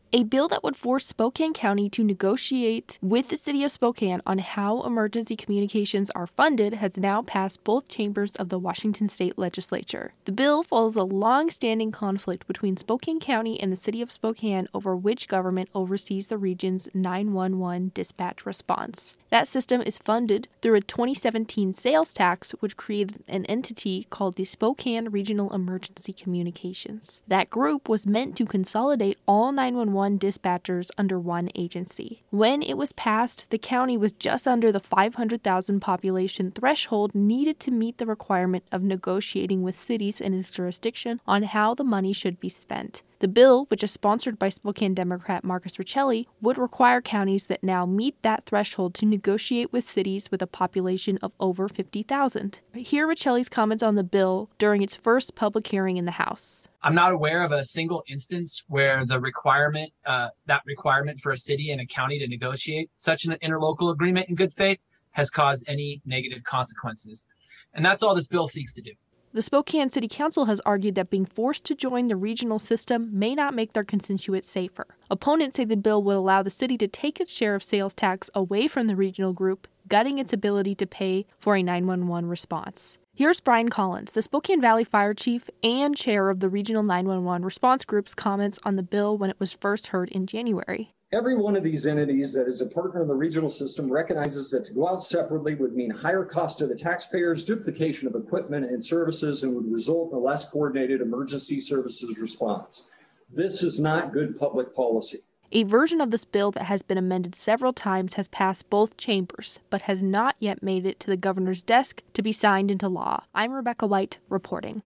A bill that would force Spokane County to negotiate with the city of Spokane on how emergency communications are funded has now passed both chambers of the Washington State Legislature. The bill follows a long-standing conflict between Spokane County and the city of Spokane over which government oversees the region's 911 dispatch response. That system is funded through a 2017 sales tax, which created an entity called the Spokane Regional Emergency Communications. That group was meant to consolidate all 911 dispatchers under one agency. When it was passed, the county was just under the 500,000 population threshold needed to meet the requirement of negotiating with cities in its jurisdiction on how the money should be spent. The bill, which is sponsored by Spokane Democrat Marcus Riccelli, would require counties that now meet that threshold to negotiate with cities with a population of over 50,000. Here are Riccelli's comments on the bill during its first public hearing in the House. I'm not aware of a single instance where the requirement for a city and a county to negotiate such an interlocal agreement in good faith has caused any negative consequences. And that's all this bill seeks to do. The Spokane City Council has argued that being forced to join the regional system may not make their constituents safer. Opponents say the bill would allow the city to take its share of sales tax away from the regional group, gutting its ability to pay for a 911 response. Here's Brian Collins, the Spokane Valley Fire Chief and chair of the Regional 911 Response Group's comments on the bill when it was first heard in January. Every one of these entities that is a partner in the regional system recognizes that to go out separately would mean higher cost to the taxpayers, duplication of equipment and services, and would result in a less coordinated emergency services response. This is not good public policy. A version of this bill that has been amended several times has passed both chambers, but has not yet made it to the governor's desk to be signed into law. I'm Rebecca White, reporting.